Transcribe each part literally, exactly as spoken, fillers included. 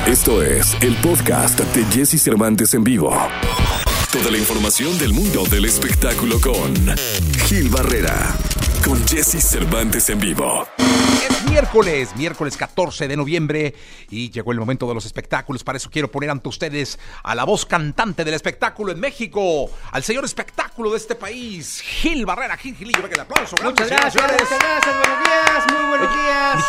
Esto es el podcast de Jesse Cervantes en vivo. Toda la información del mundo del espectáculo con Gil Barrera, con Jesse Cervantes en vivo. Es miércoles, miércoles catorce de noviembre y llegó el momento de los espectáculos. Para eso quiero poner ante ustedes a la voz cantante del espectáculo en México, al señor espectáculo de este país, Gil Barrera. Gil, Gilillo, venga el aplauso. Muchas gracias, muchas gracias, buenos días, muy buenos Oye, días.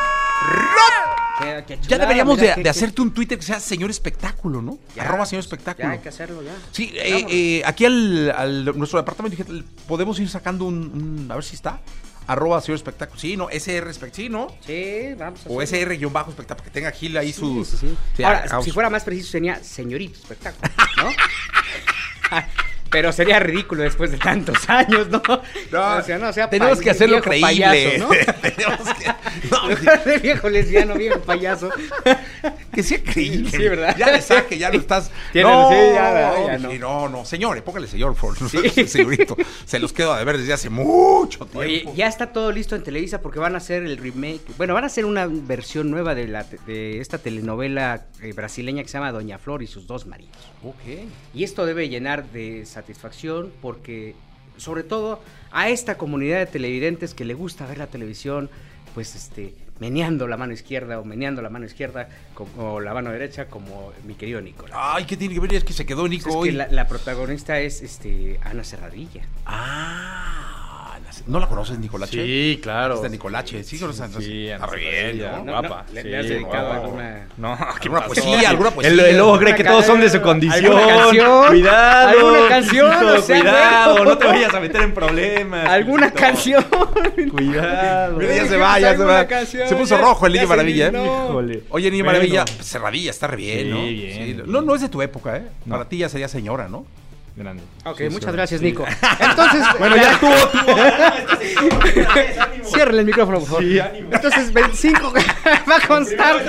Qué, qué ya deberíamos de, de hacerte un Twitter que sea señor espectáculo, ¿no? Ya, Arroba señor espectáculo. Ya hay que hacerlo, ya. Sí, eh, eh, aquí al, al nuestro departamento digital podemos ir sacando un, un, a ver si está, arroba señor espectáculo. Sí, no, S R espectáculo, sí, ¿no? Sí, vamos a hacerlo. O S R guión bajo espectáculo, que tenga Gil ahí su... Sí, sí, sí. Sí, Ahora, a, a, si fuera más preciso sería señorito espectáculo, ¿no? Pero sería ridículo después de tantos años, ¿no? No, o sea, no, o sea, tenemos pa- que hacerlo viejo creíble. payaso, ¿no? tenemos que... No, De viejo lesbiano, viejo payaso. que sea creíble. Sí, ¿verdad? Ya le saque, ya lo estás... Tiene- no, sí, ya, ya, no. no. Sí, no, no, señores, póngale señor, por Sí. señorito. Se los quedo de ver desde hace mucho tiempo. Oye, ya está todo listo en Televisa porque van a hacer el remake. Bueno, van a hacer una versión nueva de, la, de esta telenovela eh, brasileña que se llama Doña Flor y sus dos maridos. Ok. Y esto debe llenar de satisfacción porque, sobre todo, a esta comunidad de televidentes que le gusta ver la televisión, pues, este, meneando la mano izquierda o meneando la mano izquierda como, o la mano derecha, como mi querido Nicolás. Ay, ¿qué tiene que ver? Es que se quedó Nico Pues es hoy. que la, la protagonista es, este, Ana Serradilla. Ah, ¿no la conoces, Nicolache? Sí, claro. Es de Nicolache, sí, conoces a Sí, Está re bien, ¿no? No, guapa. no, le- sí, le has dedicado guapa. alguna- No, ¿qué ¿Alguna pasó? poesía? ¿Alguna poesía? El, el lobo cree que ¿Alguna todos son de su ca- condición. alguna canción? Cuidado. ¿Alguna canción? Quisito, O sea, cuidado, bueno. no te vayas a meter en problemas. ¿Alguna Quisito. canción? Cuidado. Mira, ya se va, ya se ¿Alguna va. canción? Se puso Ya- rojo el ya Niño se Maravilla, ¿eh? indignó. Híjole. Oye, Niño Bueno. Maravilla, pues, Cerradilla, está re bien, Sí, ¿no? bien, No, bien. no es de tu época, ¿eh? No. Para ti ya sería señora, ¿no? Grande. Ok, Sí, muchas sí, gracias, sí. Nico. Entonces, Bueno, ya estuvo. Ciérrale el micrófono, por favor. Sí, ánimo. Entonces, veinticinco va a constar.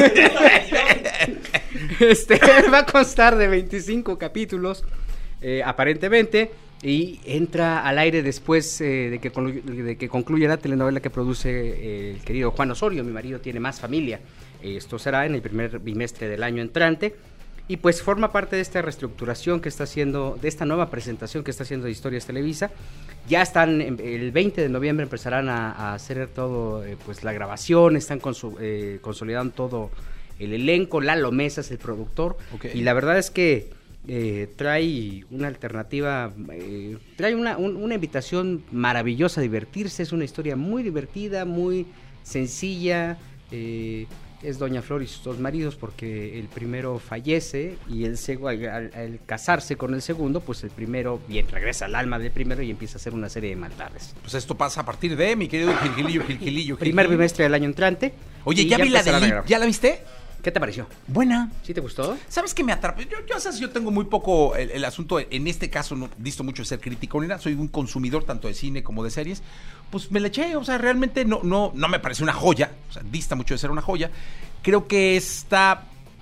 Este, va a constar de veinticinco capítulos, eh, aparentemente, y entra al aire después eh, de, que conclu- de que concluya la telenovela que produce eh, el querido Juan Osorio, Mi marido tiene más familia. Eh, esto será en el primer bimestre del año entrante. Y pues forma parte de esta reestructuración que está haciendo, de esta nueva presentación que está haciendo de Historias Televisa. Ya están, el veinte de noviembre empezarán a, a hacer todo, eh, pues la grabación, están consu- eh, consolidando todo el elenco. Lalo Mesa es el productor. Ok. Y la verdad es que eh, trae una alternativa, eh, trae una, un- una invitación maravillosa a divertirse. Es una historia muy divertida, muy sencilla. eh, Es Doña Flor y sus dos maridos porque el primero fallece y el seg- al, al- al casarse con el segundo, pues el primero bien regresa al alma del primero y empieza a hacer una serie de maldades. Pues esto pasa a partir de, mi querido Gilgilillo, Gilgilillo. Primer Gilgilillo. bimestre del año entrante. Oye, y ya vi la empezarán a de grabar. ¿Ya la viste? ¿Qué te pareció? Buena. ¿Sí te gustó? ¿Sabes qué me atrapa? Yo, yo, ¿sabes? Yo tengo muy poco el, el asunto, en este caso no visto mucho de ser crítico ni nada, soy un consumidor tanto de cine como de series, pues me la eché, o sea, realmente no, no, no me parece una joya, o sea, dista mucho de ser una joya, creo que esta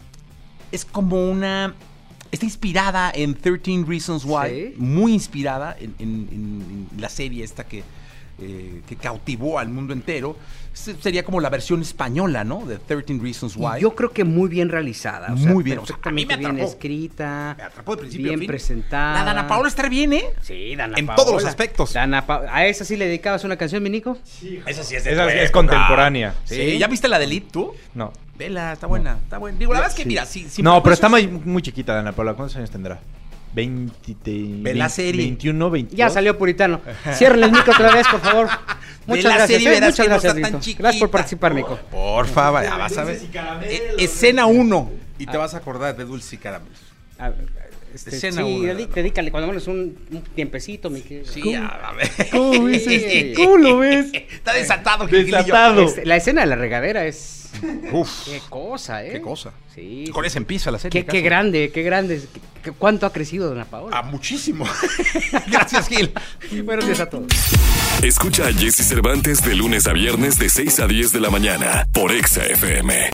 es como una, está inspirada en thirteen Reasons Why, Sí. muy inspirada en, en- en- en la serie esta que, eh, que cautivó al mundo entero. Se- sería como la versión española, ¿no? De thirteen Reasons Why. Y yo creo que muy bien realizada. O sea, Muy bien, o sea, a mí perfectamente me bien atrapó. escrita. Me atrapó de principio a bien fin. presentada. La Dana Paola está bien, ¿eh? Sí, Dana En Paola. todos los aspectos. Dana Pa- ¿A esa sí le dedicabas una canción, mi Nico? Esa sí es Esa es contemporánea. Sí. ¿Sí? ¿Ya viste la de Elite tú? No. Vela, está buena, está buena. Digo, la verdad es que, Sí. mira, si... si No, me pero está acuerdo- muy, muy chiquita, Dana Paola. ¿Cuántos años tendrá? veinte. Ve la serie. veintiuno, veintidós. Ya salió puritano. Ciérrale el micro otra vez, por favor. Muchas Ve la gracias. serie, ¿eh? verás Muchas que no gracias, está tan Nico. chiquita. Gracias por participar, Nico. Por favor, ya vas a ver. Eh, escena uno. Y te vas a acordar de Dulce y Caramelos. A ver, este, Escena sí, uno. dedi- dedícale cuando menos un, un tiempecito, mi querido. Sí, a, a ver. ¿Cómo ves Sí. esto? ¿Cómo lo ves? Está desatado, Gilgilillo. Desatado. Este, la escena de la regadera es... Uf, Qué cosa, ¿eh? qué cosa. Sí. Con ese empieza la serie. Qué, qué grande, qué grande. Qué- qué- ¿Cuánto ha crecido Dana Paola? Ah, muchísimo. Gracias, Gil. Buenos días a todos. Escucha a Jesse Cervantes de lunes a viernes de seis a diez de la mañana por Exa F M.